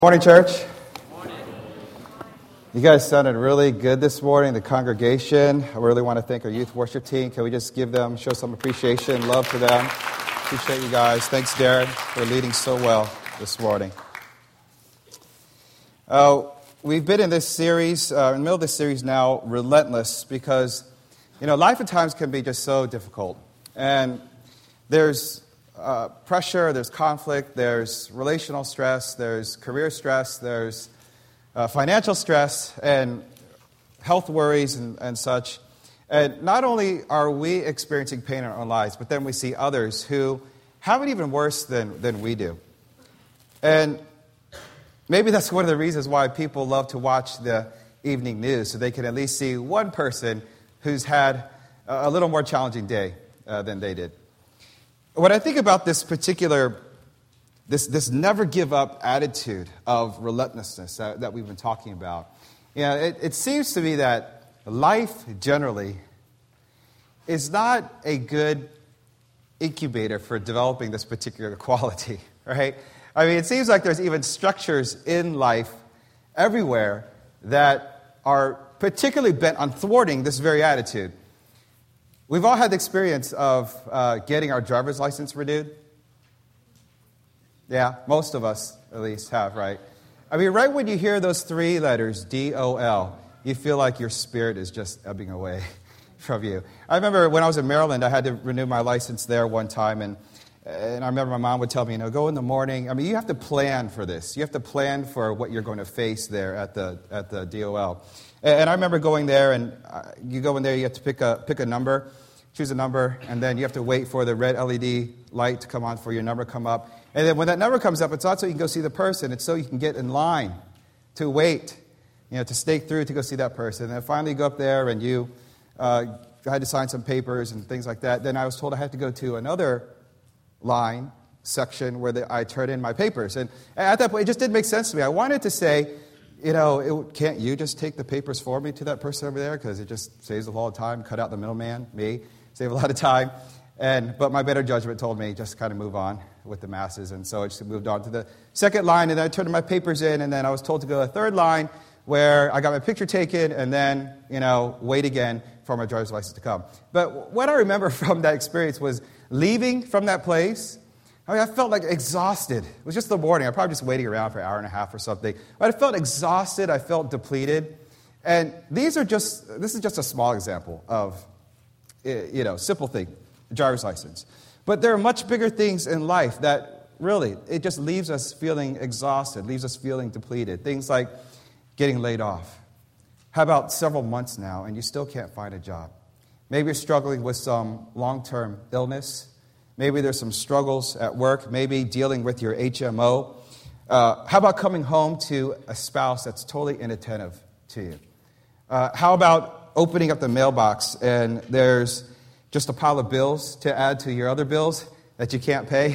Morning, church. You guys sounded really good this morning, the congregation. I really want to thank our youth worship team. Can we just show some appreciation, love to them? Appreciate you guys. Thanks, Darren, for leading so well this morning. We've been in this series, in the middle of this series now, Relentless, because, life at times can be just so difficult. And there's pressure, there's conflict, there's relational stress, there's career stress, there's financial stress, and health worries and such. And not only are we experiencing pain in our own lives, but then we see others who have it even worse than we do. And maybe that's one of the reasons why people love to watch the evening news, so they can at least see one person who's had a little more challenging day than they did. When I think about this particular, this never give up attitude of relentlessness that we've been talking about, it seems to me that life generally is not a good incubator for developing this particular quality, right? I mean, it seems like there's even structures in life everywhere that are particularly bent on thwarting this very attitude. We've all had the experience of getting our driver's license renewed. Yeah, most of us at least have, right? I mean, right when you hear those three letters, D-O-L, you feel like your spirit is just ebbing away from you. I remember when I was in Maryland, I had to renew my license there one time, and I remember my mom would tell me, go in the morning. I mean, you have to plan for this. You have to plan for what you're going to face there at the DOL. And I remember going there, and you go in there, you have to pick a number, choose a number, and then you have to wait for the red LED light to come on for your number to come up. And then when that number comes up, it's not so you can go see the person. It's so you can get in line to wait, to stake through to go see that person. And then finally you go up there, and you had to sign some papers and things like that. Then I was told I had to go to another line section where I turn in my papers. And at that point, it just didn't make sense to me. I wanted to say, can't you just take the papers for me to that person over there? Because it just saves a lot of time, cut out the middleman, me, save a lot of time. But my better judgment told me just kind of move on with the masses. And so I just moved on to the second line, and then I turned my papers in, and then I was told to go to the third line where I got my picture taken, and then, wait again for my driver's license to come. But what I remember from that experience was leaving from that place. I felt like exhausted. It was just the morning. I was probably just waiting around for an hour and a half or something. But I felt exhausted. I felt depleted. And this is just a small example of, simple thing, the driver's license. But there are much bigger things in life that really, it just leaves us feeling exhausted, leaves us feeling depleted. Things like getting laid off. How about several months now and you still can't find a job? Maybe you're struggling with some long-term illness. Maybe there's some struggles at work. Maybe dealing with your HMO. How about coming home to a spouse that's totally inattentive to you? How about opening up the mailbox and there's just a pile of bills to add to your other bills that you can't pay?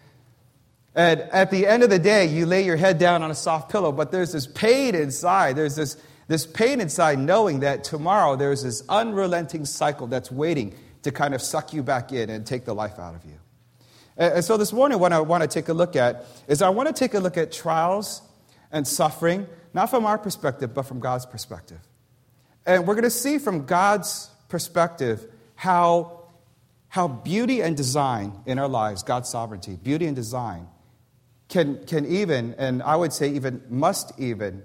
And at the end of the day, you lay your head down on a soft pillow, but there's this pain inside. There's this pain inside knowing that tomorrow there's this unrelenting cycle that's waiting to kind of suck you back in and take the life out of you. And so this morning, what I want to take a look at is I want to take a look at trials and suffering, not from our perspective, but from God's perspective. And we're going to see from God's perspective how beauty and design in our lives, God's sovereignty, beauty and design, can even, and I would say even must even,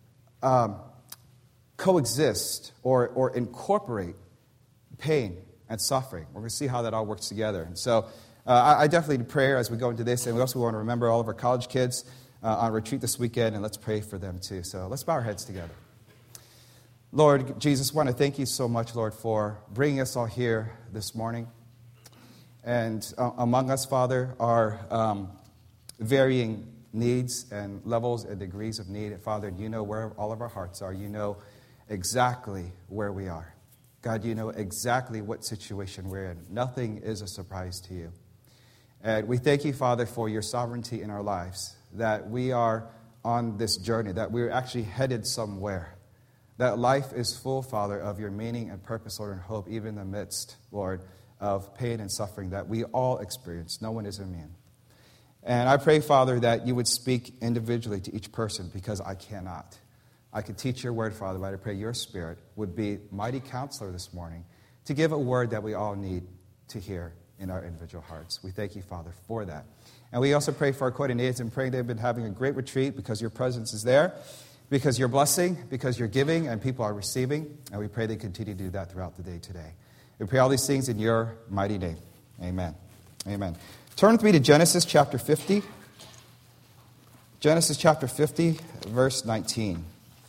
coexist or incorporate pain and suffering. We're going to see how that all works together. And so I definitely need prayer as we go into this, and we also want to remember all of our college kids on retreat this weekend, and let's pray for them too. So let's bow our heads together. Lord Jesus, I want to thank you so much, Lord, for bringing us all here this morning. And among us, Father, are varying needs and levels and degrees of need. And Father, you know where all of our hearts are. You know exactly where we are. God, you know exactly what situation we're in. Nothing is a surprise to you. And we thank you, Father, for your sovereignty in our lives, that we are on this journey, that we're actually headed somewhere, that life is full, Father, of your meaning and purpose, Lord, and hope, even in the midst, Lord, of pain and suffering that we all experience. No one is immune. And I pray, Father, that you would speak individually to each person because I cannot. I could teach your word, Father, but I pray your Spirit would be mighty counselor this morning to give a word that we all need to hear in our individual hearts. We thank you, Father, for that. And we also pray for our coordinators and pray they've been having a great retreat because your presence is there, because you're blessing, because you're giving, and people are receiving. And we pray they continue to do that throughout the day today. We pray all these things in your mighty name. Amen. Amen. Turn with me to Genesis chapter 50. Genesis chapter 50, verse 19.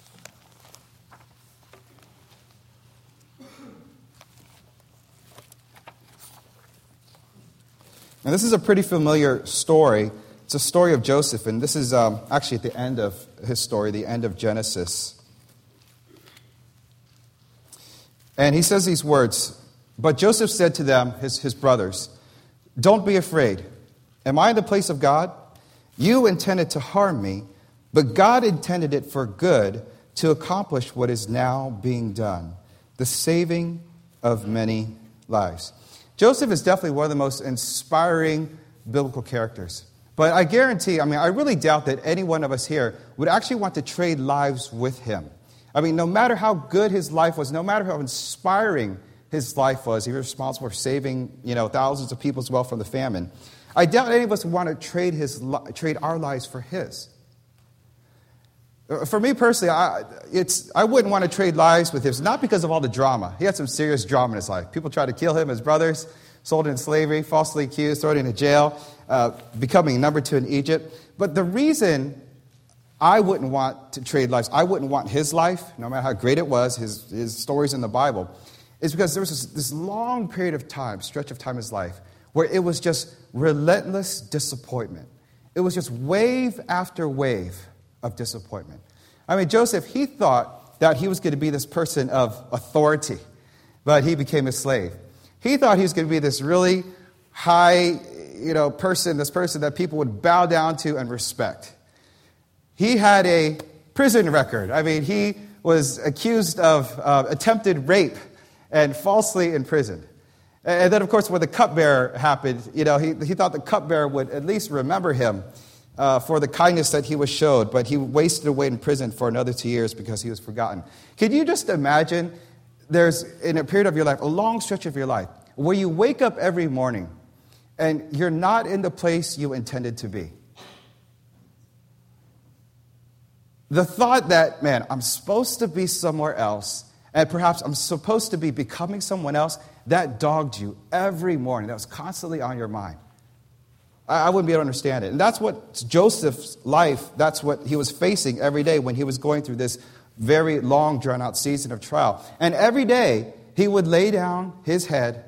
Now, this is a pretty familiar story. It's a story of Joseph, and this is actually at the end of his story, the end of Genesis. And he says these words, "But Joseph said to them, his brothers, 'Don't be afraid. Am I in the place of God? You intended to harm me, but God intended it for good to accomplish what is now being done, the saving of many lives.'" Joseph is definitely one of the most inspiring biblical characters. But I guarantee, I really doubt that any one of us here would actually want to trade lives with him. No matter how good his life was, no matter how inspiring his life was, he was responsible for saving, thousands of people as well from the famine. I doubt any of us would want to trade our lives for his. For me personally, I wouldn't want to trade lives with him, not because of all the drama. He had some serious drama in his life. People tried to kill him, his brothers, sold into slavery, falsely accused, thrown into jail, becoming number 2 in Egypt. But the reason I wouldn't want to trade lives, I wouldn't want his life, no matter how great it was, his stories in the Bible, is because there was this long period of time, stretch of time in his life, where it was just relentless disappointment. It was just wave after wave of disappointment. Joseph, he thought that he was going to be this person of authority, but he became a slave. He thought he was going to be this really high, person, this person that people would bow down to and respect. He had a prison record. He was accused of attempted rape and falsely imprisoned. And then, of course, when the cupbearer happened, he thought the cupbearer would at least remember him for the kindness that he was showed, but he wasted away in prison for another 2 years because he was forgotten. Can you just imagine there's, in a period of your life, a long stretch of your life, where you wake up every morning and you're not in the place you intended to be? The thought that, man, I'm supposed to be somewhere else, and perhaps I'm supposed to be becoming someone else, that dogged you every morning. That was constantly on your mind. I wouldn't be able to understand it. And that's what Joseph's life, that's what he was facing every day when he was going through this very long, drawn-out season of trial. And every day, he would lay down his head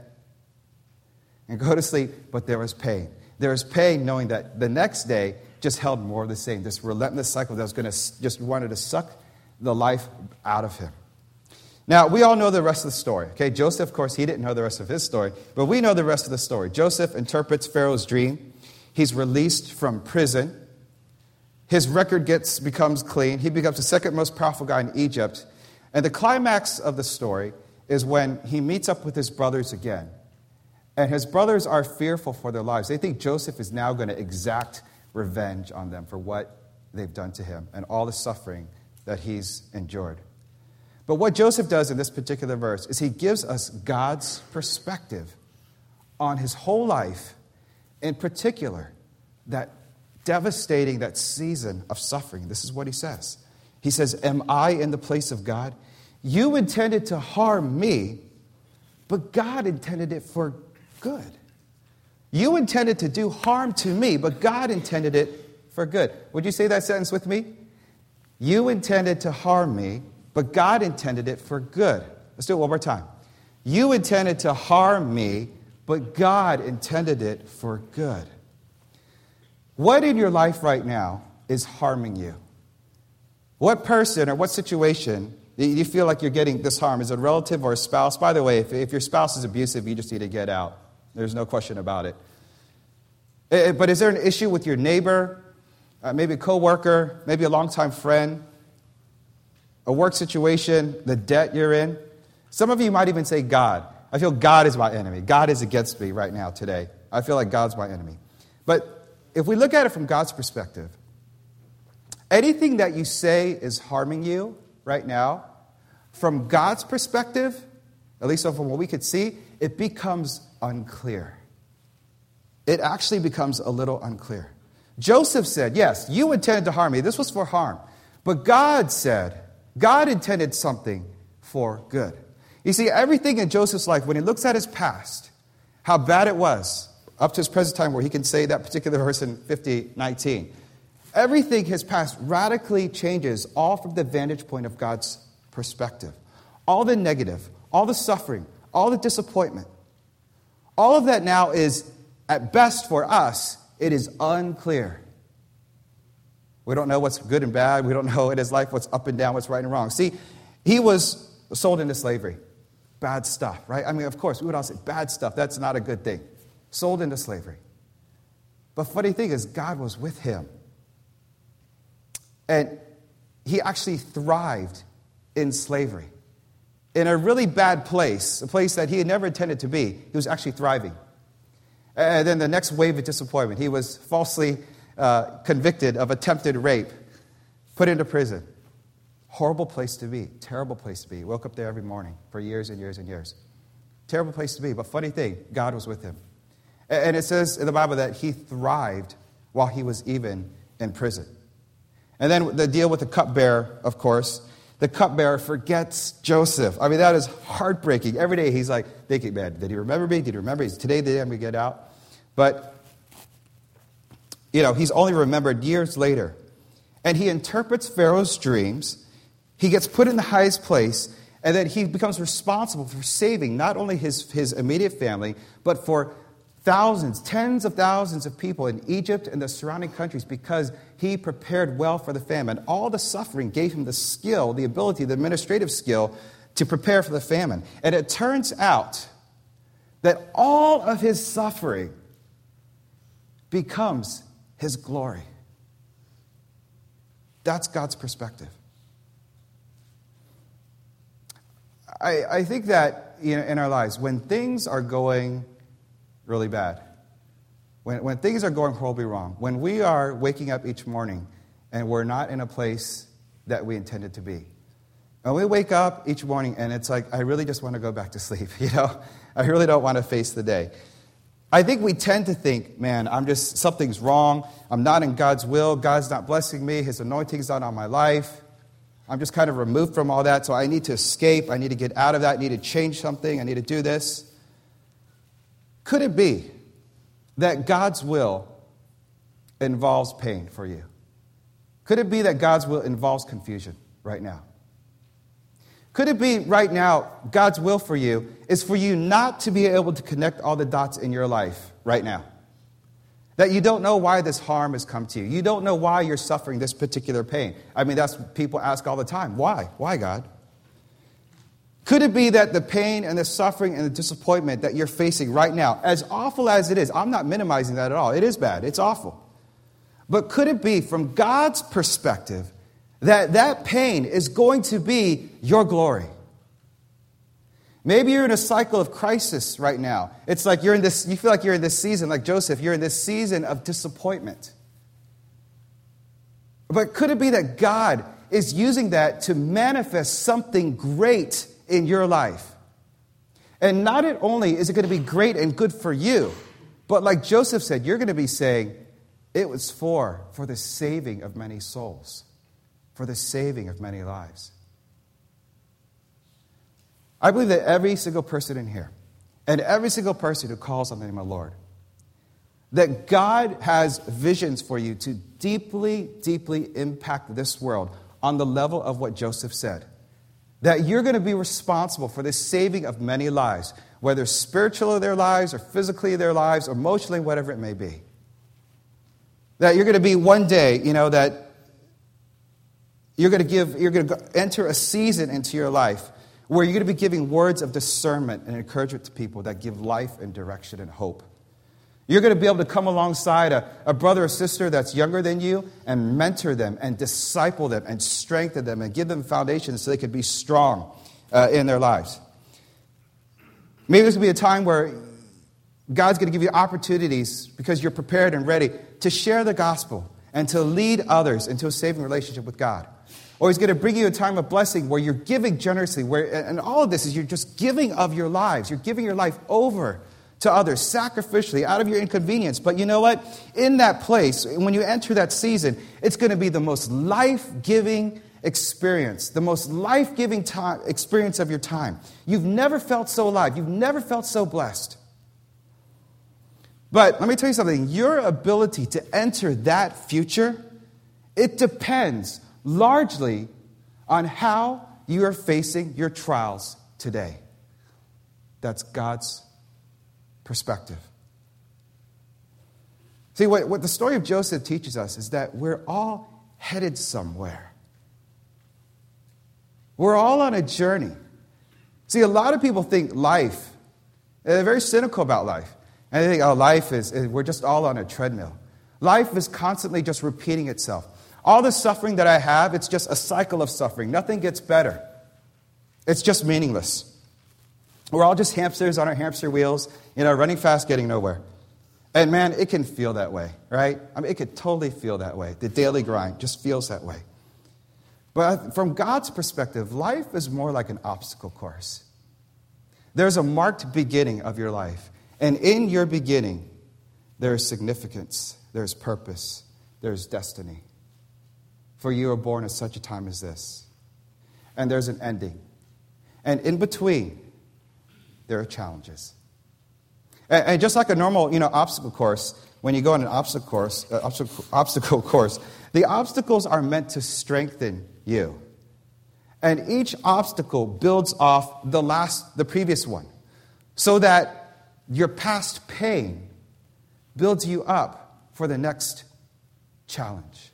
and go to sleep, but there was pain. There was pain knowing that the next day just held more of the same, this relentless cycle that was going to just wanted to suck the life out of him. Now, we all know the rest of the story. Okay, Joseph, of course, he didn't know the rest of his story, but we know the rest of the story. Joseph interprets Pharaoh's dream. He's released from prison. His record becomes clean. He becomes the second most powerful guy in Egypt. And the climax of the story is when he meets up with his brothers again. And his brothers are fearful for their lives. They think Joseph is now going to exact revenge on them for what they've done to him and all the suffering that he's endured. But what Joseph does in this particular verse is he gives us God's perspective on his whole life, in particular, that devastating, that season of suffering. This is what he says. He says, "Am I in the place of God? You intended to harm me, but God intended it for good." You intended to do harm to me, but God intended it for good. Would you say that sentence with me? You intended to harm me, but God intended it for good. Let's do it one more time. You intended to harm me, but God intended it for good. What in your life right now is harming you? What person or what situation do you feel like you're getting this harm? Is it a relative or a spouse? By the way, if your spouse is abusive, you just need to get out. There's no question about it. But is there an issue with your neighbor, maybe a coworker, maybe a longtime friend, a work situation, the debt you're in? Some of you might even say God. I feel God is my enemy. God is against me right now today. I feel like God's my enemy. But if we look at it from God's perspective, anything that you say is harming you right now, from God's perspective, at least from what we could see, it becomes unclear. It actually becomes a little unclear. Joseph said, yes, you intended to harm me. This was for harm. But God said, God intended something for good. You see, everything in Joseph's life, when he looks at his past, how bad it was, up to his present time where he can say that particular verse in 50:19, everything his past radically changes all from the vantage point of God's perspective. All the negative, all the suffering, all the disappointment, all of that now is, at best for us, it is unclear. We don't know what's good and bad. We don't know in his life what's up and down, what's right and wrong. See, he was sold into slavery. Bad stuff, right? I mean, of course, we would all say bad stuff. That's not a good thing. Sold into slavery. But funny thing is, God was with him. And he actually thrived in slavery. In a really bad place, a place that he had never intended to be, he was actually thriving. And then the next wave of disappointment, he was falsely convicted of attempted rape, put into prison. Horrible place to be, terrible place to be. Woke up there every morning for years and years and years. Terrible place to be, but funny thing, God was with him. And it says in the Bible that he thrived while he was even in prison. And then the deal with the cupbearer, of course. The cupbearer forgets Joseph. I mean, that is heartbreaking. Every day he's like thinking, man, did he remember me? Did he remember? Is today the day I'm going to get out? But, he's only remembered years later. And he interprets Pharaoh's dreams. He gets put in the highest place. And then he becomes responsible for saving not only his immediate family, but for thousands, tens of thousands of people in Egypt and the surrounding countries because he prepared well for the famine. All the suffering gave him the skill, the ability, the administrative skill to prepare for the famine. And it turns out that all of his suffering becomes his glory. That's God's perspective. I think that in our lives, when things are going really bad, when things are going horribly wrong, when we are waking up each morning and we're not in a place that we intended to be, when we wake up each morning and it's like, I really just want to go back to sleep, I really don't want to face the day. I think we tend to think, man, something's wrong. I'm not in God's will. God's not blessing me. His anointing's not on my life. I'm just kind of removed from all that, so I need to escape. I need to get out of that. I need to change something. I need to do this. Could it be that God's will involves pain for you? Could it be that God's will involves confusion right now? Could it be right now God's will for you is for you not to be able to connect all the dots in your life right now? That you don't know why this harm has come to you. You don't know why you're suffering this particular pain. I mean, that's what people ask all the time. Why? Why, God? Could it be that the pain and the suffering and the disappointment that you're facing right now, as awful as it is, I'm not minimizing that at all. It is bad. It's awful. But could it be, from God's perspective, that pain is going to be your glory? Maybe you're in a cycle of crisis right now. It's like you feel like you're in this season, like Joseph, you're in this season of disappointment. But could it be that God is using that to manifest something great in your life? And not only is it going to be great and good for you, but like Joseph said, you're going to be saying, it was for the saving of many souls, for the saving of many lives. I believe that every single person in here, and every single person who calls on the name of the Lord, that God has visions for you to deeply, deeply impact this world on the level of what Joseph said. That you're going to be responsible for the saving of many lives, whether spiritually their lives or physically their lives, or emotionally, whatever it may be. That you're going to be one day, that you're going to enter a season into your life where you're going to be giving words of discernment and encouragement to people that give life and direction and hope. You're going to be able to come alongside a brother or sister that's younger than you and mentor them and disciple them and strengthen them and give them foundations so they can be strong in their lives. Maybe there's going to be a time where God's going to give you opportunities because you're prepared and ready to share the gospel and to lead others into a saving relationship with God. Or He's going to bring you a time of blessing where you're giving generously. And all of this is you're just giving of your lives. You're giving your life over to others sacrificially out of your inconvenience. But you know what? In that place, when you enter that season, it's going to be the most life-giving experience, the most life-giving experience of your time. You've never felt so alive. You've never felt so blessed. But let me tell you something. Your ability to enter that future, it depends largely on how you are facing your trials today. That's God's perspective. See, what the story of Joseph teaches us is that we're all headed somewhere. We're all on a journey. See, a lot of people think life, they're very cynical about life. And they think, oh, we're just all on a treadmill. Life is constantly just repeating itself. All the suffering that I have, it's just a cycle of suffering. Nothing gets better. It's just meaningless. We're all just hamsters on our hamster wheels, running fast, getting nowhere. And man, it can feel that way, right? I mean, it could totally feel that way. The daily grind just feels that way. But from God's perspective, life is more like an obstacle course. There's a marked beginning of your life. And in your beginning, there's significance, there's purpose, there's destiny. For you are born at such a time as this. And there's an ending. And in between, there are challenges. And just like a normal, obstacle course, when you go on an obstacle course, the obstacles are meant to strengthen you. And each obstacle builds off the previous one, so that your past pain builds you up for the next challenge.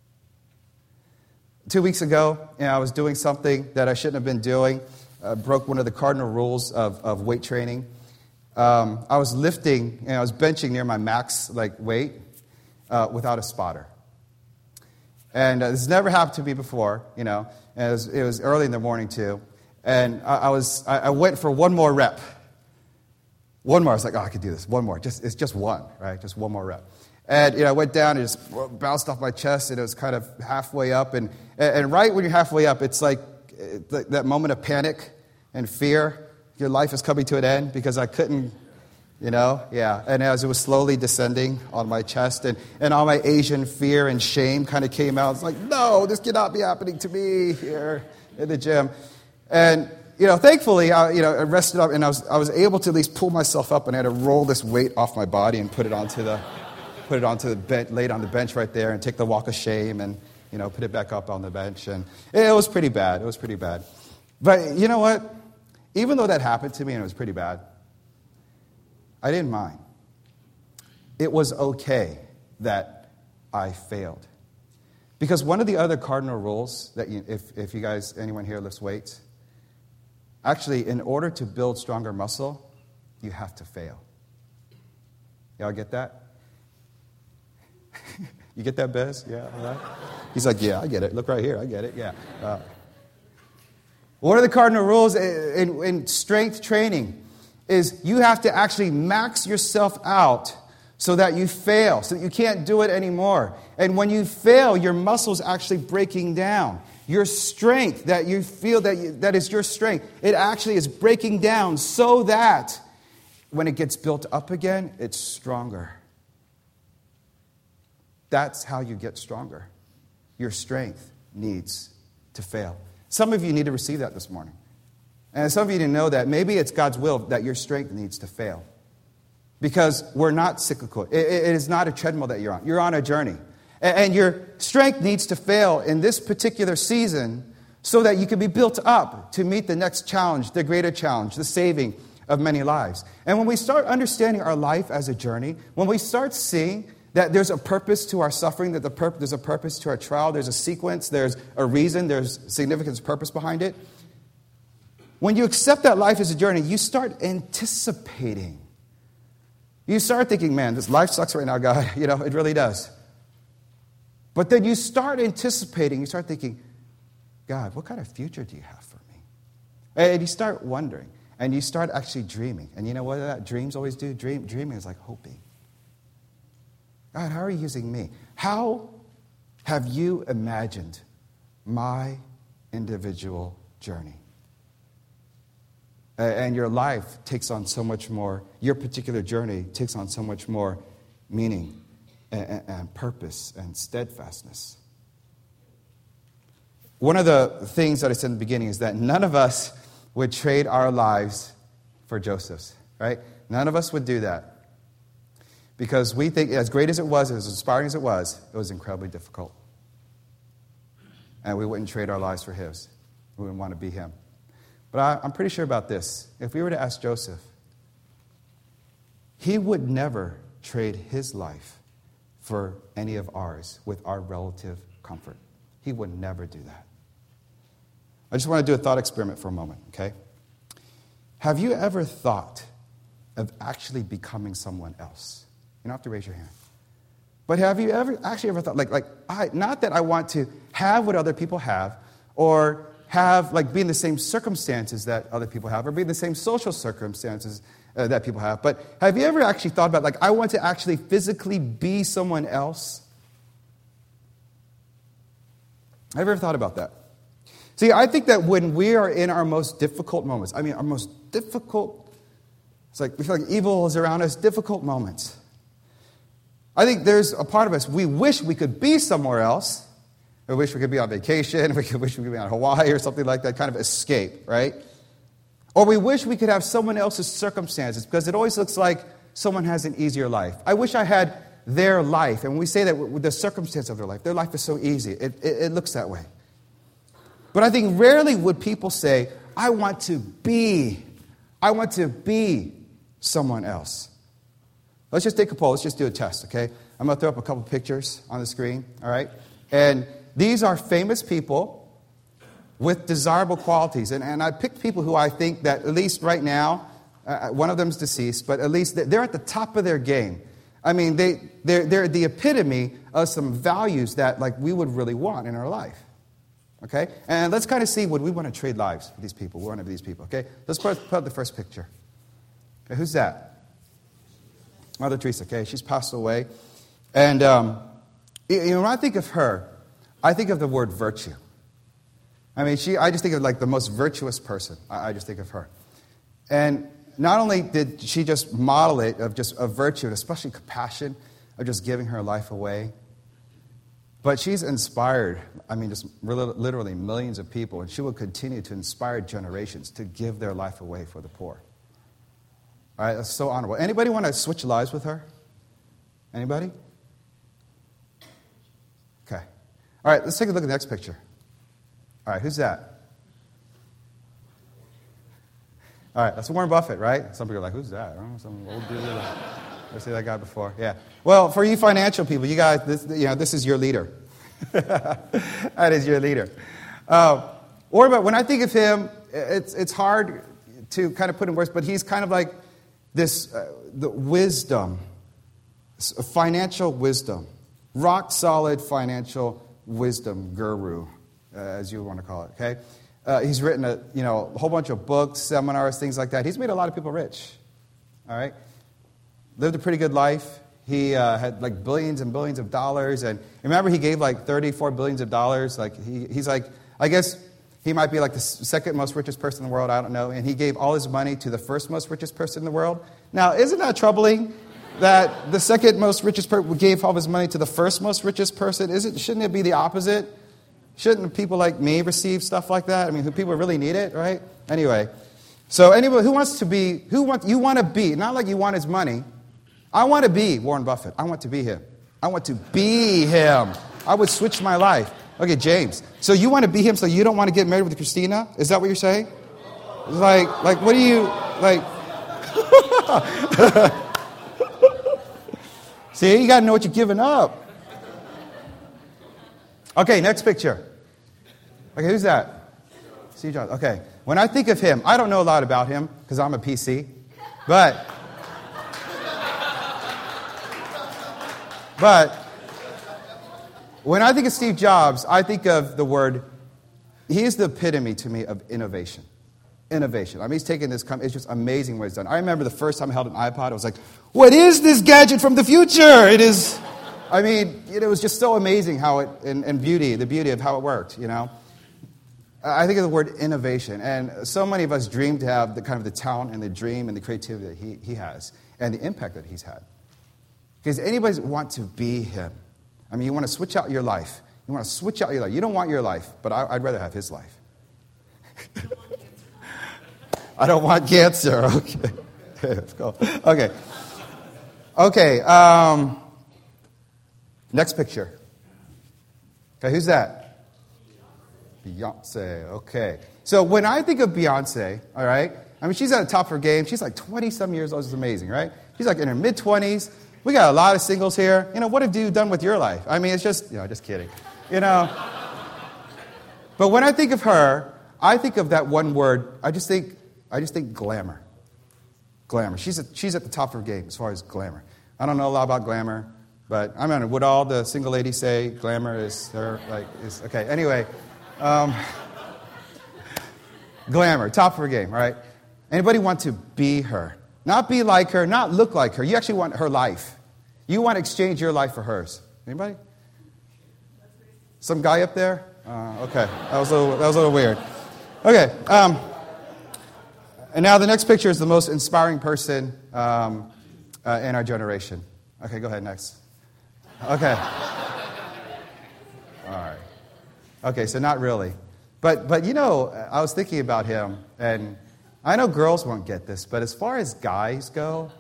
2 weeks ago, I was doing something that I shouldn't have been doing. Broke one of the cardinal rules of weight training. I was lifting, I was benching near my max weight without a spotter. And this never happened to me before, and it was early in the morning too. And I went for one more rep. One more. I was like, I could do this. One more. It's just one, right? Just one more rep. And I went down and just bounced off my chest, and it was kind of halfway up. And right when you're halfway up, it's like that moment of panic and fear. Your life is coming to an end because I couldn't, yeah. And as it was slowly descending on my chest, and all my Asian fear and shame kind of came out. It's like, no, this cannot be happening to me here in the gym. And thankfully, I rested up, and I was able to at least pull myself up, and I had to roll this weight off my body and put it onto the bench, lay it on the bench right there, and take the walk of shame, and put it back up on the bench. And it was pretty bad. It was pretty bad. But you know what? Even though that happened to me and it was pretty bad, I didn't mind. It was okay that I failed, because one of the other cardinal rules that if you guys, anyone here lifts weights. Actually, in order to build stronger muscle, you have to fail. Y'all get that? You get that, Bez? Yeah, all right. He's like, yeah, I get it. Look right here. I get it. Yeah. One of the cardinal rules in strength training is you have to actually max yourself out so that you fail, so that you can't do it anymore. And when you fail, your muscles actually breaking down. Your strength that you feel that is your strength, it actually is breaking down so that when it gets built up again, it's stronger. That's how you get stronger. Your strength needs to fail. Some of you need to receive that this morning. And some of you need to know that maybe it's God's will that your strength needs to fail. Because we're not cyclical. It is not a treadmill that you're on. You're on a journey. And your strength needs to fail in this particular season so that you can be built up to meet the next challenge, the greater challenge, the saving of many lives. And when we start understanding our life as a journey, when we start seeing that there's a purpose to our suffering, that there's a purpose to our trial, there's a sequence, there's a reason, there's significance, purpose behind it. When you accept that life as a journey, you start anticipating. You start thinking, man, this life sucks right now, God. It really does. But then you start anticipating, you start thinking, God, what kind of future do you have for me? And you start wondering. And you start actually dreaming. And you know what that dreams always do? Dreaming is like hoping. God, how are you using me? How have you imagined my individual journey? And your life takes on so much more, your particular journey takes on so much more meaning and purpose and steadfastness. One of the things that I said in the beginning is that none of us would trade our lives for Joseph's, right? None of us would do that. Because we think, as great as inspiring as it was incredibly difficult. And we wouldn't trade our lives for his. We wouldn't want to be him. But I'm pretty sure about this. If we were to ask Joseph, he would never trade his life for any of ours with our relative comfort. He would never do that. I just want to do a thought experiment for a moment, okay? Have you ever thought of actually becoming someone else? You don't have to raise your hand. But have you ever thought, not that I want to have what other people have, or be in the same circumstances that other people have, or be in the same social circumstances that people have, but have you ever actually thought about, I want to actually physically be someone else? Have you ever thought about that? See, I think that when we are in our most difficult moments, our most difficult, we feel like evil is around us, difficult moments. I think there's a part of us, we wish we could be somewhere else. We wish we could be on vacation. We wish we could be on Hawaii or something like that, kind of escape, right? Or we wish we could have someone else's circumstances, because it always looks like someone has an easier life. I wish I had their life. And when we say that with the circumstance of their life is so easy. It looks that way. But I think rarely would people say, I want to be someone else. Let's just take a poll. Let's just do a test, okay? I'm going to throw up a couple pictures on the screen, all right? And these are famous people with desirable qualities. And I picked people who I think that, at least right now, one of them is deceased, but at least they're at the top of their game. I mean, they're the epitome of some values that we would really want in our life. Okay? And let's kind of see, would we want to trade lives with these people? We want to be these people, okay? Let's put up the first picture. Okay, who's that? Mother Teresa, okay? She's passed away. And, when I think of her, I think of the word virtue. I just think of the most virtuous person. I just think of her. And not only did she just model it of virtue, and especially compassion, of just giving her life away, but she's inspired, just literally millions of people, and she will continue to inspire generations to give their life away for the poor. All right, that's so honorable. Anybody want to switch lives with her? Anybody? Okay. All right, let's take a look at the next picture. All right, who's that? All right, that's Warren Buffett, right? Some people are like, who's that? I don't know, some old dude. I've seen that guy before. Yeah. Well, for you financial people, you guys, this is your leader. That is your leader. Warren Buffett, when I think of him, it's hard to kind of put in words, but he's kind of like this, the wisdom, financial wisdom, rock solid financial wisdom guru, as you want to call it. Okay. He's written a whole bunch of books, seminars, things like that. He's made a lot of people rich. All right. Lived a pretty good life. He had billions and billions of dollars. And remember, he gave $34 billion. He's I guess he might be the second most richest person in the world. I don't know. And he gave all his money to the first most richest person in the world. Now, isn't that troubling that the second most richest person gave all his money to the first most richest person? Shouldn't it be the opposite? Shouldn't people like me receive stuff like that? Who people really need it, right? Anyway. So anybody you want to be, not like you want his money. I want to be Warren Buffett. I want to be him. I want to be him. I would switch my life. Okay, James. So you want to be him, so you don't want to get married with Christina? Is that what you're saying? What do you, See, you got to know what you're giving up. Okay, next picture. Okay, who's that? Steve Jobs. Okay. When I think of him, I don't know a lot about him because I'm a PC. But when I think of Steve Jobs, I think of the word, he is the epitome to me of innovation. innovation. I mean, he's taken this, it's just amazing what he's done. I remember the first time I held an iPod, I was like, what is this gadget from the future? It is, I mean, it was just so amazing how it, and the beauty of how it worked, you know. I think of the word innovation, and so many of us dream to have the kind of the talent and the dream and the creativity that he has, and the impact that he's had. Because anybody want to be him. I mean, you want to switch out your life. You want to switch out your life. You don't want your life, but I'd rather have his life. I don't want cancer. Okay. Let's go. Okay. Okay. Next picture. Okay, who's that? Beyonce. Okay. So when I think of Beyonce, all right, I mean, she's at the top of her game. She's like 20-some years old. It's amazing, right? She's like in her mid-20s. We got a lot of singles here. You know, what have you done with your life? I mean, it's just, just kidding. You know. But when I think of her, I think of that one word. I just think glamour. Glamour. She's at the top of her game as far as glamour. I don't know a lot about glamour, but I mean, would all the single ladies say glamour is her, is okay. Anyway, glamour, top of her game, right? Anybody want to be her? Not be like her, not look like her. You actually want her life. You want to exchange your life for hers. Anybody? Some guy up there? Okay, that was a little weird. Okay, and now the next picture is the most inspiring person in our generation. Okay, go ahead, next. Okay. All right. Okay, so not really. But you know, I was thinking about him, and I know girls won't get this, but as far as guys go,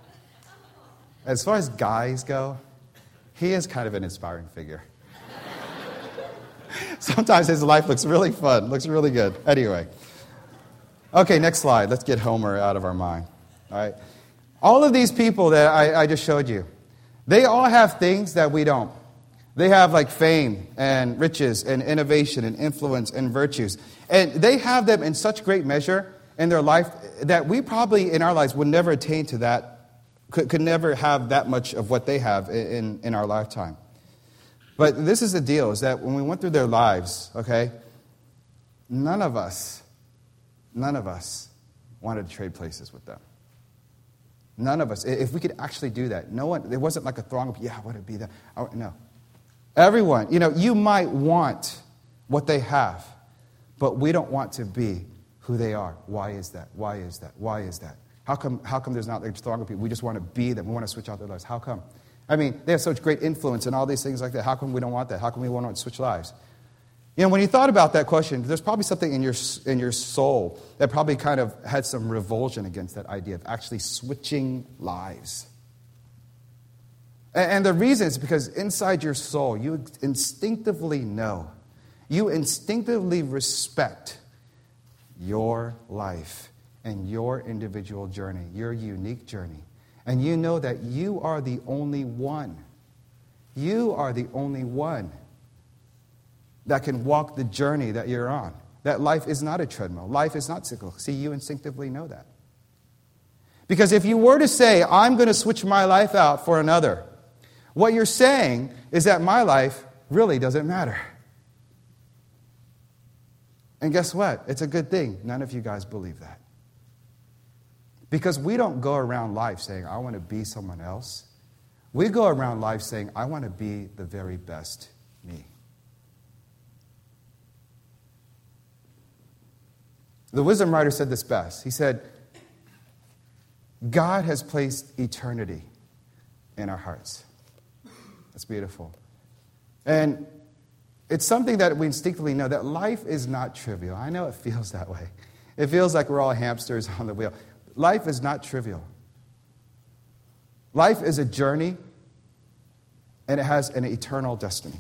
he is kind of an inspiring figure. Sometimes his life looks really fun, looks really good. Anyway. Okay, next slide. Let's get Homer out of our mind. All right. All of these people that I just showed you, they all have things that we don't. They have like fame and riches and innovation and influence and virtues. And they have them in such great measure in their life that we probably in our lives would never attain to that, could never have that much of what they have in our lifetime. But this is the deal, is that when we went through their lives, okay, none of us wanted to trade places with them. None of us. If we could actually do that, no one, there wasn't like a throng of, I want to be that. No. Everyone, you might want what they have, but we don't want to be who they are. Why is that? Why is that? Why is that? How come there's not a throng of people? We just want to be them. We want to switch out their lives. How come? I mean, they have such great influence and all these things like that. How come we don't want that? How come we want to switch lives? When you thought about that question, there's probably something in your soul that probably kind of had some revulsion against that idea of actually switching lives. And the reason is because inside your soul, you instinctively know, you instinctively respect your life and your individual journey, your unique journey. And you know that you are the only one. You are the only one that can walk the journey that you're on. That life is not a treadmill. Life is not cyclical. See, you instinctively know that. Because if you were to say, I'm going to switch my life out for another, what you're saying is that my life really doesn't matter. And guess what? It's a good thing. None of you guys believe that. Because we don't go around life saying, I want to be someone else. We go around life saying, I want to be the very best me. The wisdom writer said this best. He said, God has placed eternity in our hearts. That's beautiful. And it's something that we instinctively know, that life is not trivial. I know it feels that way. It feels like we're all hamsters on the wheel. Life is not trivial. Life is a journey, and it has an eternal destiny.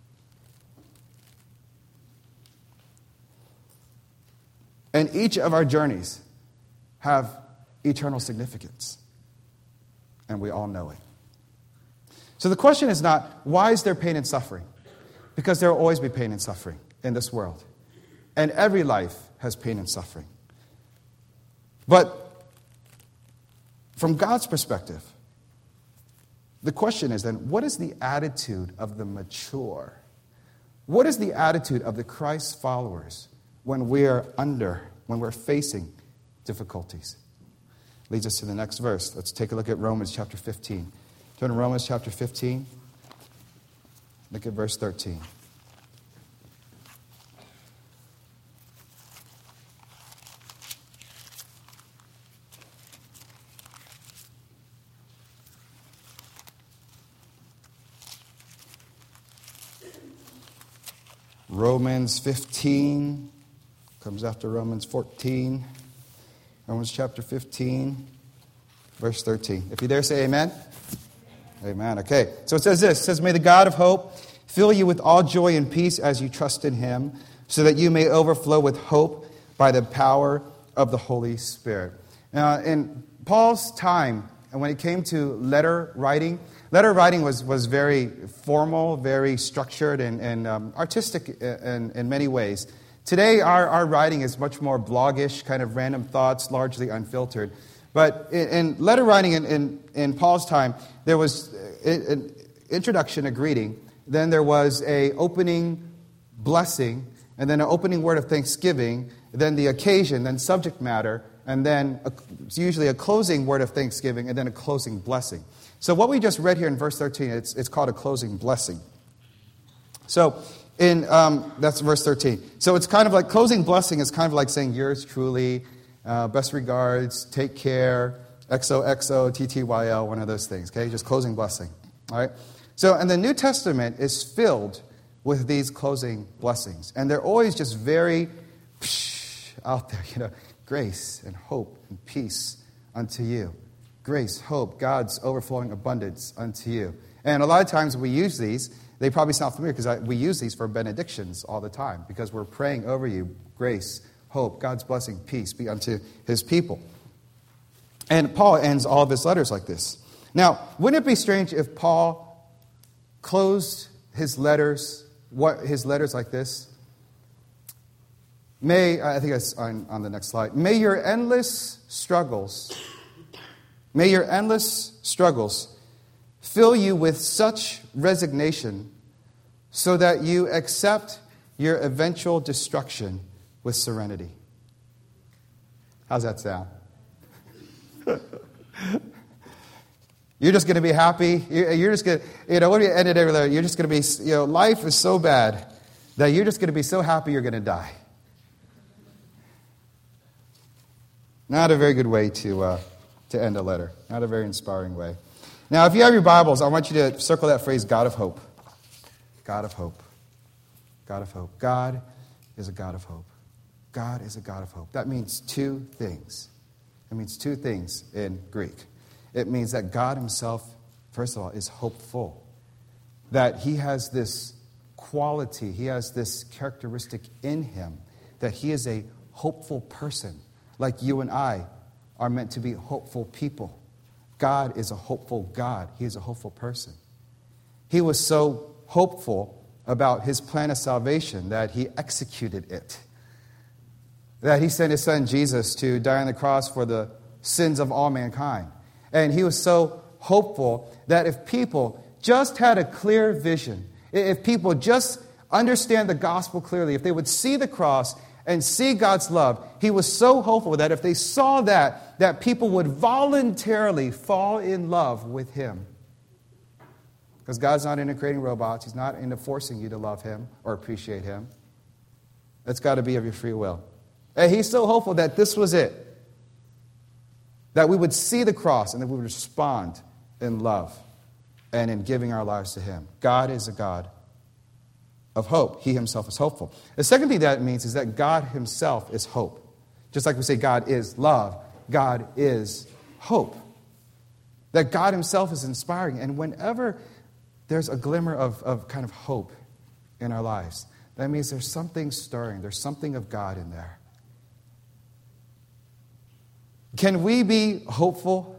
And each of our journeys have eternal significance. And we all know it. So the question is not, why is there pain and suffering? Because there will always be pain and suffering in this world. And every life has pain and suffering. But from God's perspective, the question is then, what is the attitude of the mature? What is the attitude of the Christ followers when we're facing difficulties. Leads us to the next verse. Let's take a look at Romans chapter 15. Turn to Romans chapter 15. Look at verse 13. Romans 15 comes after Romans 14. Romans chapter 15, verse 13. If you dare say amen. Amen. Okay. So it says this. It says, may the God of hope fill you with all joy and peace as you trust in him, so that you may overflow with hope by the power of the Holy Spirit. Now, in Paul's time, and when it came to letter writing was very formal, very structured, and artistic in many ways. Today, our writing is much more bloggish, kind of random thoughts, largely unfiltered. But in letter writing in Paul's time, there was an introduction, a greeting. Then there was an opening blessing, and then an opening word of thanksgiving, then the occasion, then subject matter, and then usually a closing word of thanksgiving, and then a closing blessing. So what we just read here in verse 13, it's called a closing blessing. So that's verse 13. So it's kind of like, closing blessing is kind of like saying yours truly, best regards, take care, XOXO, TTYL, one of those things, okay? Just closing blessing, all right? So, and the New Testament is filled with these closing blessings. And they're always just very out there, grace and hope and peace unto you. Grace, hope, God's overflowing abundance unto you. And a lot of times we use these, they probably sound familiar because we use these for benedictions all the time because we're praying over you, grace, hope, God's blessing, peace be unto his people. And Paul ends all of his letters like this. Now, wouldn't it be strange if Paul closed his letters like this? I think it's on the next slide. May your endless struggles fill you with such resignation so that you accept your eventual destruction with serenity. How's that sound? You're just going to be happy. You're just going to, when you end it every letter, you're just going to be, life is so bad that you're just going to be so happy you're going to die. Not a very good way to end a letter. Not a very inspiring way. Now, if you have your Bibles, I want you to circle that phrase, God of hope. God of hope. God of hope. God is a God of hope. God is a God of hope. That means two things. It means two things in Greek. It means that God himself, first of all, is hopeful. That he has this quality, he has this characteristic in him, that he is a hopeful person. Like you and I are meant to be hopeful people. God is a hopeful God. He is a hopeful person. He was so hopeful about his plan of salvation that he executed it. That he sent his son Jesus to die on the cross for the sins of all mankind. And he was so hopeful that if people just had a clear vision, if people just understand the gospel clearly, if they would see the cross and see God's love, he was so hopeful that if they saw that people would voluntarily fall in love with him. Because God's not into creating robots. He's not into forcing you to love him or appreciate him. It's got to be of your free will. And he's so hopeful that this was it. That we would see the cross and that we would respond in love and in giving our lives to him. God is a God of hope. He himself is hopeful. The second thing that means is that God himself is hope. Just like we say God is love, God is hope. That God himself is inspiring. And whenever there's a glimmer of kind of hope in our lives, that means there's something stirring. There's something of God in there. Can we be hopeful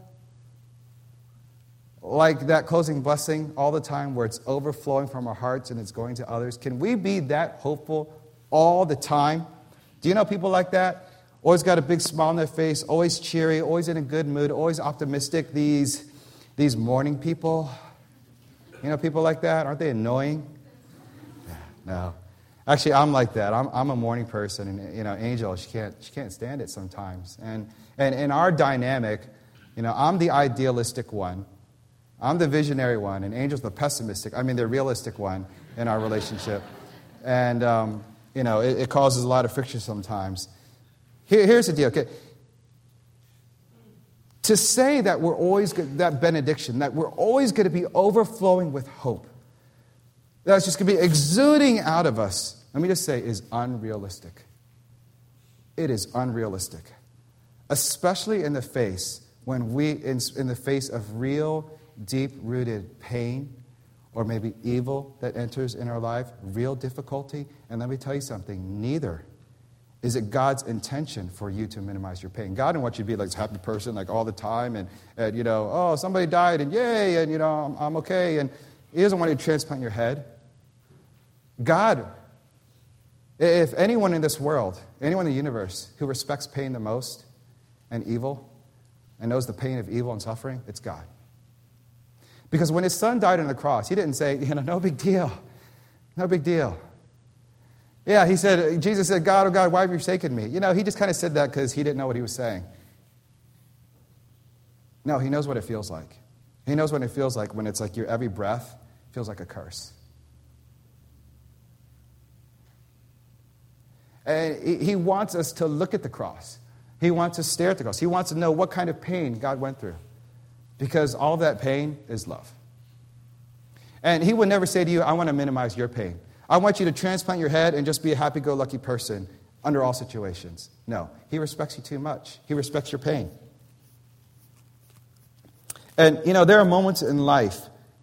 like that closing blessing all the time where it's overflowing from our hearts and it's going to others? Can we be that hopeful all the time? Do you know people like that? Always got a big smile on their face, always cheery, always in a good mood, always optimistic. These morning people, people like that, aren't they annoying? No. Actually, I'm like that. I'm a morning person, and Angel, she can't stand it sometimes. And in our dynamic, I'm the idealistic one, I'm the visionary one, and Angel's the the realistic one in our relationship. And it causes a lot of friction sometimes. Here's the deal, okay? To say that we're always that benediction, that we're always going to be overflowing with hope, that's just going to be exuding out of us, let me just say, is unrealistic. It is unrealistic. Especially in the face, in the face of real, deep-rooted pain, or maybe evil that enters in our life, real difficulty. And let me tell you something, neither is it God's intention for you to minimize your pain. God doesn't want you to be like this happy person like all the time and oh, somebody died and yay, and I'm okay. And He doesn't want you to transplant your head. God, if anyone in this world, anyone in the universe who respects pain the most and evil and knows the pain of evil and suffering, it's God. Because when His Son died on the cross, He didn't say, no big deal. No big deal. Yeah, Jesus said, God, oh God, why have you forsaken me? He just kind of said that because He didn't know what He was saying. No, He knows what it feels like. He knows what it feels like when it's like your every breath feels like a curse. And He wants us to look at the cross. He wants to stare at the cross. He wants to know what kind of pain God went through. Because all that pain is love. And He would never say to you, I want to minimize your pain. I want you to transplant your head and just be a happy-go-lucky person under all situations. No, He respects you too much. He respects your pain. And, there are moments in life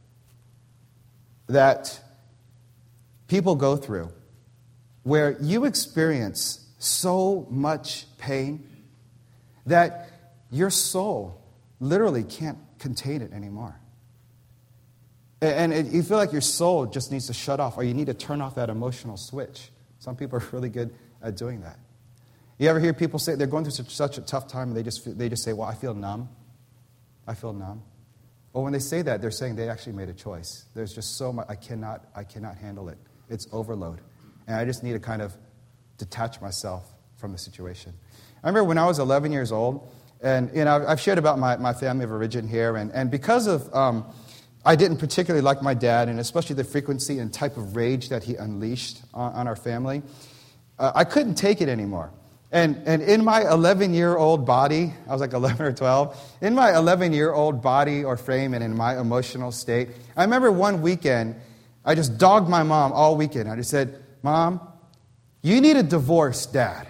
that people go through where you experience so much pain that your soul literally can't contain it anymore. And you feel like your soul just needs to shut off, or you need to turn off that emotional switch. Some people are really good at doing that. You ever hear people say they're going through such a tough time, and they just say, well, I feel numb. I feel numb. Well, when they say that, they're saying they actually made a choice. There's just so much, I cannot handle it. It's overload. And I just need to kind of detach myself from the situation. I remember when I was 11 years old, and I've shared about my family of origin here, and because of I didn't particularly like my dad, and especially the frequency and type of rage that he unleashed on our family, I couldn't take it anymore. And in my 11-year-old body, I was like 11 or 12, in my 11-year-old body or frame and in my emotional state, I remember one weekend, I just dogged my mom all weekend. I just said, Mom, you need to divorce Dad.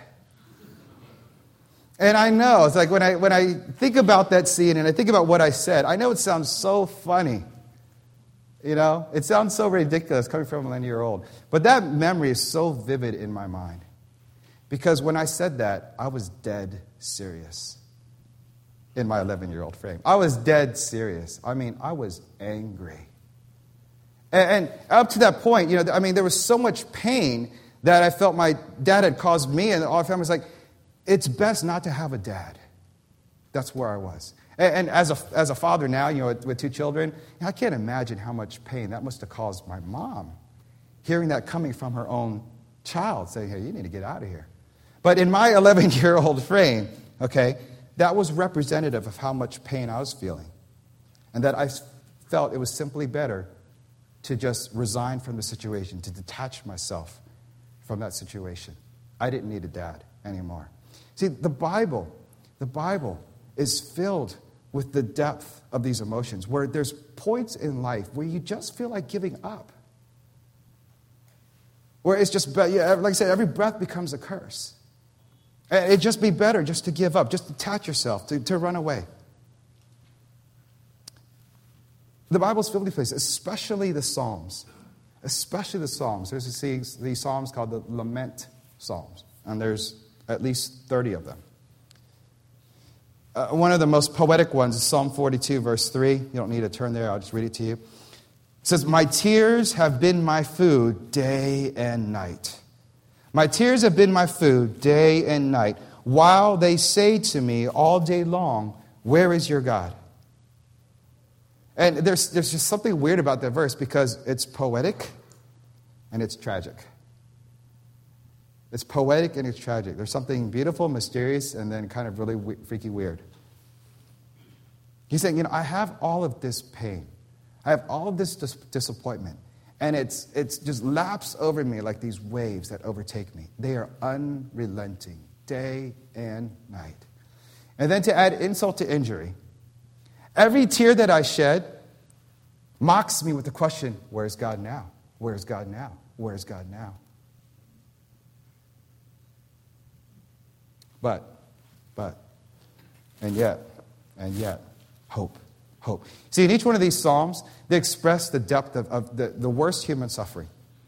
And I know, it's like when I think about that scene and I think about what I said, I know it sounds so funny. It sounds so ridiculous coming from an 11-year-old. But that memory is so vivid in my mind. Because when I said that, I was dead serious in my 11-year-old frame. I was dead serious. I was angry. And up to that point, there was so much pain that I felt my dad had caused me, and our family was like, it's best not to have a dad. That's where I was. And as a father now, with two children, I can't imagine how much pain that must have caused my mom, hearing that coming from her own child, saying, hey, you need to get out of here. But in my 11-year-old frame, okay, that was representative of how much pain I was feeling. And that I felt it was simply better to just resign from the situation, to detach myself from that situation. I didn't need a dad anymore. See, the Bible is filled with the depth of these emotions, where there's points in life where you just feel like giving up. Where it's just, like I said, every breath becomes a curse. It'd just be better just to give up, just detach yourself, to run away. The Bible's filled with places, especially the Psalms. Especially the Psalms. There's these Psalms called the Lament Psalms, and there's at least 30 of them. One of the most poetic ones is Psalm 42, verse 3. You don't need to turn there. I'll just read it to you. It says, my tears have been my food day and night. My tears have been my food day and night, while they say to me all day long, where is your God? And there's just something weird about that verse because it's poetic and it's tragic. It's poetic and it's tragic. There's something beautiful, mysterious, and then kind of really freaky weird. He's saying, I have all of this pain. I have all of this disappointment. And it's just laps over me like these waves that overtake me. They are unrelenting, day and night. And then to add insult to injury, every tear that I shed mocks me with the question, where's God now? Where's God now? Where's God now? But, and yet, hope. See, in each one of these Psalms, they express the depth of the worst human suffering.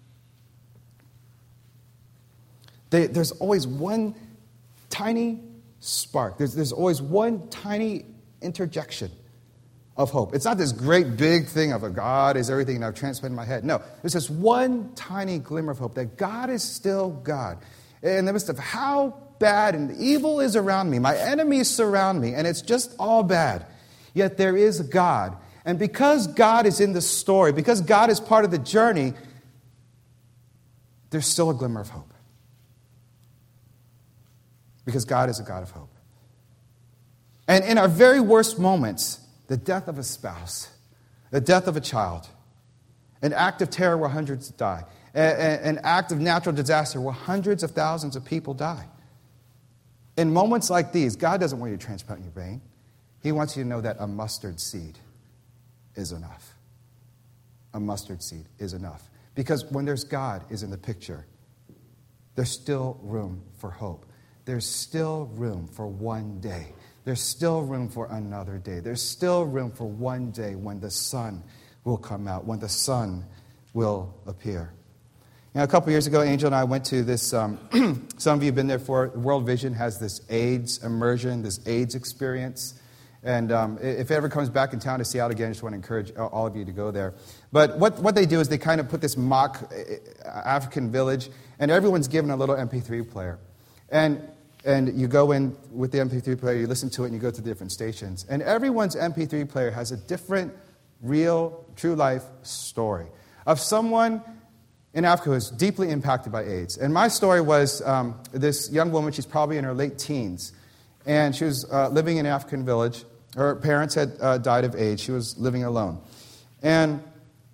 There's always one tiny spark. There's always one tiny interjection of hope. It's not this great big thing of a God is everything and I've transplanted in my head. No, there's this one tiny glimmer of hope that God is still God. In the midst of how bad and evil is around me, my enemies surround me, and it's just all bad. Yet there is a God. And because God is in the story, because God is part of the journey, there's still a glimmer of hope. Because God is a God of hope. And in our very worst moments, the death of a spouse, the death of a child, an act of terror where hundreds die, an act of natural disaster where hundreds of thousands of people die. In moments like these, God doesn't want you to transplant your brain. He wants you to know that a mustard seed is enough. A mustard seed is enough. Because when there's God is in the picture, there's still room for hope. There's still room for one day. There's still room for another day. There's still room for one day when the sun will come out, when the sun will appear. A couple years ago, Angel and I went to this, some of you have been there for, World Vision has this AIDS immersion, this AIDS experience. And if it ever comes back in town to Seattle again, I just want to encourage all of you to go there. But what they do is they kind of put this mock African village, and everyone's given a little MP3 player. And you go in with the MP3 player, you listen to it, and you go to the different stations. And everyone's MP3 player has a different, real, true-life story of someone in Africa who was deeply impacted by AIDS. And my story was this young woman, she's probably in her late teens, and she was living in an African village. Her parents had died of AIDS. She was living alone. And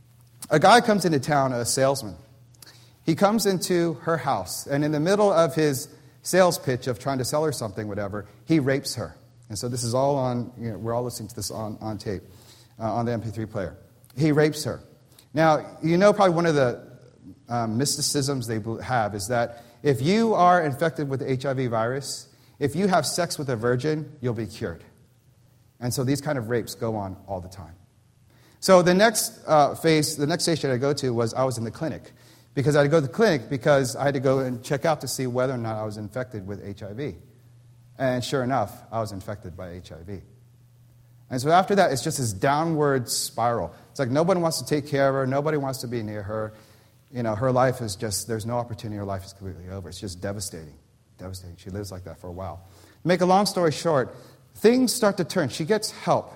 a guy comes into town, a salesman. He comes into her house, and in the middle of his sales pitch of trying to sell her something, whatever, he rapes her. And so this is all on, we're all listening to this on tape, on the MP3 player. He rapes her. Now, probably one of the mysticisms they have is that if you are infected with the HIV virus, if you have sex with a virgin, you'll be cured. And so these kind of rapes go on all the time. So the next the next station I go to was I was in the clinic. Because I had to go to the clinic because I had to go and check out to see whether or not I was infected with HIV. And sure enough, I was infected by HIV. And so after that, it's just this downward spiral. It's like nobody wants to take care of her. Nobody wants to be near her. Her life is just, there's no opportunity. Her life is completely over. It's just devastating. Devastating. She lives like that for a while. To make a long story short, things start to turn. She gets help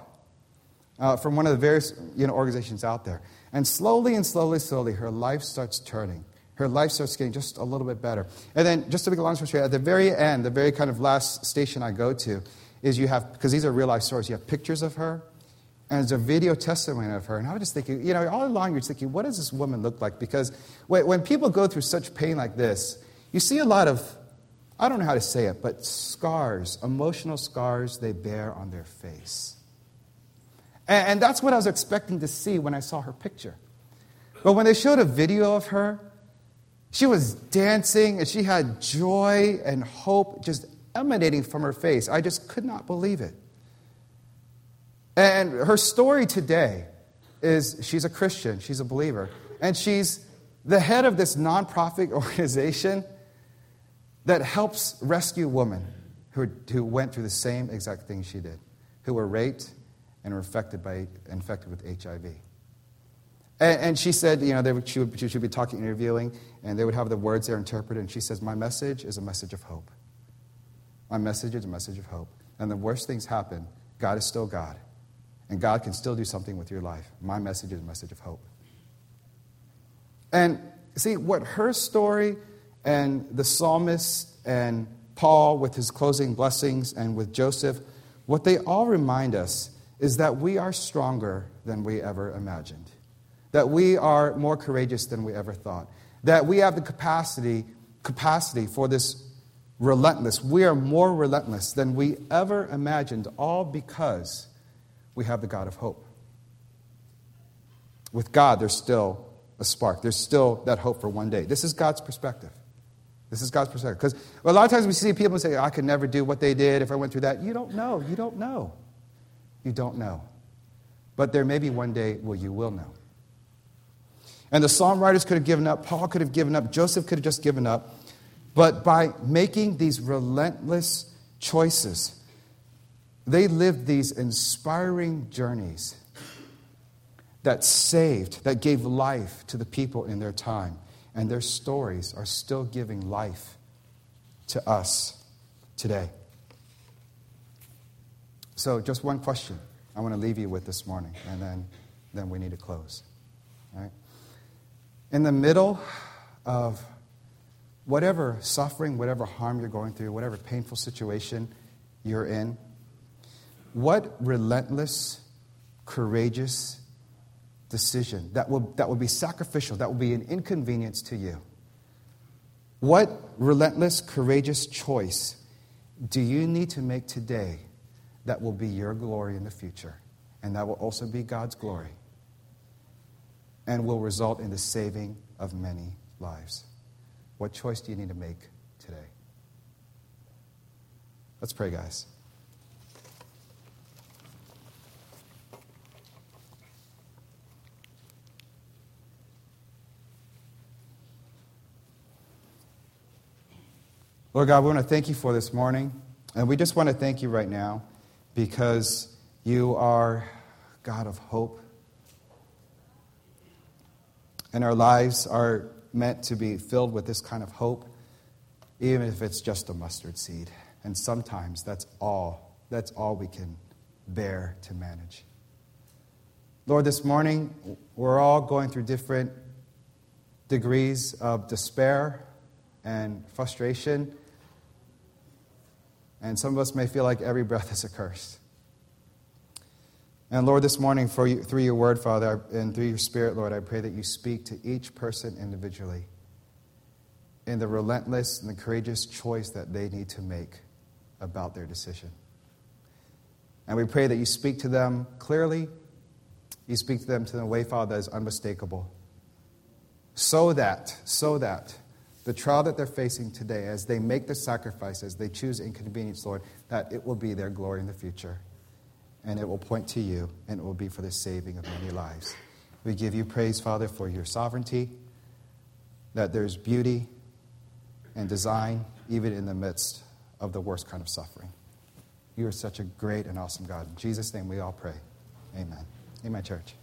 from one of the various organizations out there. And slowly, her life starts turning. Her life starts getting just a little bit better. And then, just to make a long story short, at the very end, the very kind of last station I go to, is you have, because these are real life stories, you have pictures of her, and there's a video testimony of her. And I was just thinking, all along you're thinking, what does this woman look like? Because when people go through such pain like this, you see a lot of, I don't know how to say it, but scars, emotional scars they bear on their face. And that's what I was expecting to see when I saw her picture. But when they showed a video of her, she was dancing and she had joy and hope just emanating from her face. I just could not believe it. And her story today is she's a Christian, she's a believer, and she's the head of this nonprofit organization that helps rescue women who went through the same exact thing she did, who were raped and were infected with HIV. And she said, she would be talking, interviewing, and they would have the words there interpreted, and she says, my message is a message of hope. My message is a message of hope. And the worst things happen, God is still God. And God can still do something with your life. My message is a message of hope. And see, what her story And the psalmist and Paul with his closing blessings and with Joseph, what they all remind us is that we are stronger than we ever imagined. That we are more courageous than we ever thought. That we have the capacity for this relentless. We are more relentless than we ever imagined, all because we have the God of hope. With God, there's still a spark. There's still that hope for one day. This is God's perspective. This is God's perspective. Because a lot of times we see people say, I could never do what they did if I went through that. You don't know. You don't know. You don't know. But there may be one day where you will know. And the psalm writers could have given up. Paul could have given up. Joseph could have just given up. But by making these relentless choices, they lived these inspiring journeys that saved, that gave life to the people in their time. And their stories are still giving life to us today. So just one question I want to leave you with this morning, and then we need to close. All right? In the middle of whatever suffering, whatever harm you're going through, whatever painful situation you're in, what relentless, courageous decision that will be sacrificial, that will be an inconvenience to you? What relentless, courageous choice do you need to make today that will be your glory in the future, and that will also be God's glory, and will result in the saving of many lives? What choice do you need to make today? Let's pray, guys. Lord God, we want to thank you for this morning. And we just want to thank you right now because you are God of hope. And our lives are meant to be filled with this kind of hope, even if it's just a mustard seed. And sometimes that's all we can bear to manage. Lord, this morning, we're all going through different degrees of despair and frustration. And some of us may feel like every breath is a curse. And Lord, this morning, through your word, Father, and through your Spirit, Lord, I pray that you speak to each person individually in the relentless and the courageous choice that they need to make about their decision. And we pray that you speak to them clearly. You speak to them in a way, Father, that is unmistakable. So that the trial that they're facing today, as they make the sacrifice, as they choose inconvenience, Lord, that it will be their glory in the future. And it will point to you, and it will be for the saving of many lives. We give you praise, Father, for your sovereignty, that there's beauty and design even in the midst of the worst kind of suffering. You are such a great and awesome God. In Jesus' name we all pray. Amen. Amen, church.